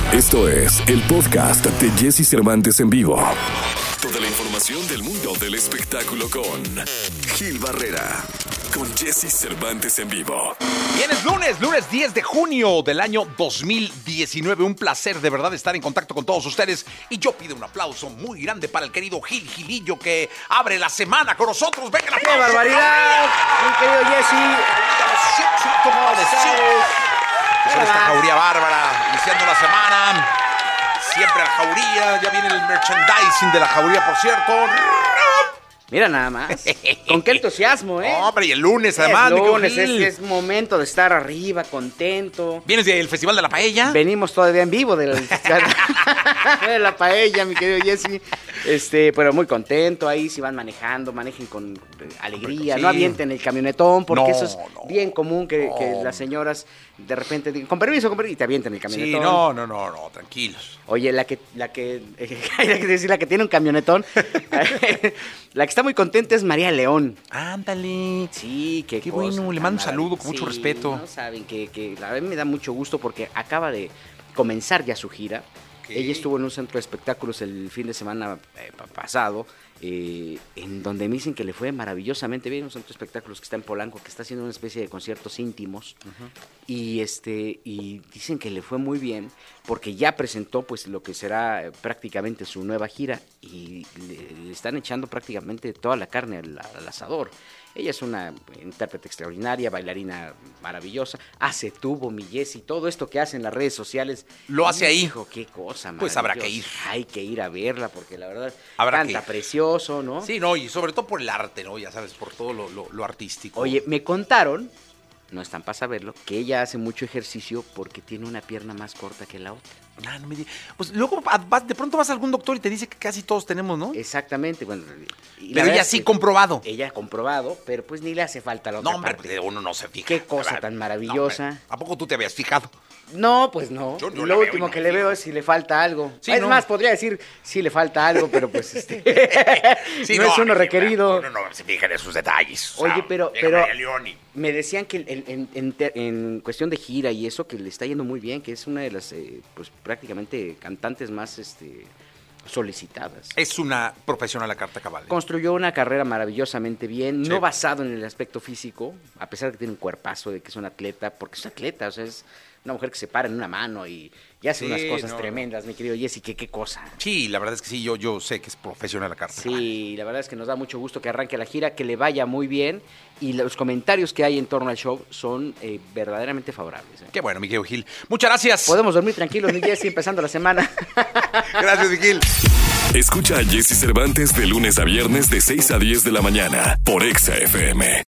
Esto es el podcast de Jesse Cervantes en vivo. Toda la información del mundo del espectáculo con Gil Barrera, con Jesse Cervantes en vivo. Bien, es lunes 10 de junio del año 2019. Un placer de verdad estar en contacto con todos ustedes. Y yo pido un aplauso muy grande para el querido Gilillo que abre la semana con nosotros. ¡Venga, el aplauso! ¡Qué barbaridad! Mi querido Jesse. Con esta jauría bárbara, iniciando la semana. Siempre la jauría. Ya viene el merchandising de la jauría, por cierto. Mira nada más. Con qué entusiasmo, ¿eh? Hombre, y el lunes además. Es lunes, es momento de estar arriba, contento. ¿Vienes del Festival de la Paella? Venimos todavía en vivo del Festival de la Paella, mi querido Jesse. Pero muy contento ahí, si van manejando, manejen con alegría, Sí. no avienten el camionetón, porque No, eso es bien común que las señoras de repente digan, con permiso, y te avienten el camionetón. Sí, no, tranquilos. Oye, la que tiene un camionetón, la que está muy contenta es María León. Ándale. Sí, qué cosa bueno, le tan mando un saludo con maravillosa. mucho respeto. No saben que la verdad me da mucho gusto porque acaba de comenzar ya su gira. Ok. Ella estuvo en un centro de espectáculos el fin de semana pasado, en donde me dicen que le fue maravillosamente bien, un centro de espectáculos que está en Polanco, que está haciendo una especie de conciertos íntimos. Y dicen que le fue muy bien porque ya presentó pues lo que será prácticamente su nueva gira y le están echando prácticamente toda la carne al asador. Ella es una intérprete extraordinaria, bailarina maravillosa, hace tubo, mi Jessy, todo esto que hace en las redes sociales. Lo hace ahí. Hijo, qué cosa Pues habrá que ir. Hay que ir a verla porque la verdad Habrá que canta ir. precioso, ¿no? Sí, no, y sobre todo por el arte, ¿no? Ya sabes, por todo lo artístico. Oye, me contaron, no están para saberlo, que ella hace mucho ejercicio porque tiene una pierna más corta que la otra. No me digas. Pues luego de pronto vas a algún doctor y te dice que casi todos tenemos, ¿no? Exactamente. Bueno, y la Pero verdad ella es sí que comprobado. Ella ha comprobado, pero pues ni le hace falta la otra No, hombre, parte. pues uno no se fija. Qué cosa Claro. tan maravillosa. No, hombre, ¿a poco tú te habías fijado? No, pues no. Yo Lo la veo y último no que me le fijo. veo es si le falta algo. Sí, es no. más, podría decir si le falta algo, pero pues Sí, no es uno requerido. Uno no se fija en esos detalles. Oye, o sea, pero déjame a León y- me decían que en cuestión de gira y eso, que le está yendo muy bien, que es una de las, pues prácticamente cantantes más solicitadas. Es una profesional a carta cabal. Construyó una carrera maravillosamente bien, Sí. no basado en el aspecto físico, a pesar de que tiene un cuerpazo, de que es un atleta, porque es atleta, o sea, es una mujer que se para en una mano y hace Sí, unas cosas no, tremendas, mi querido Jesse, que qué cosa. Sí, la verdad es que sí, yo sé que es profesional a carta cabal. Sí, la verdad es que nos da mucho gusto que arranque la gira, que le vaya muy bien y los comentarios que hay en torno al show son verdaderamente favorables. Qué bueno, Miguel Gil. Muchas gracias. Podemos dormir tranquilos, mi Jesse, empezando la semana. Gracias, Miguel. Escucha a Jesse Cervantes de lunes a viernes de 6 a 10 de la mañana por Exa FM.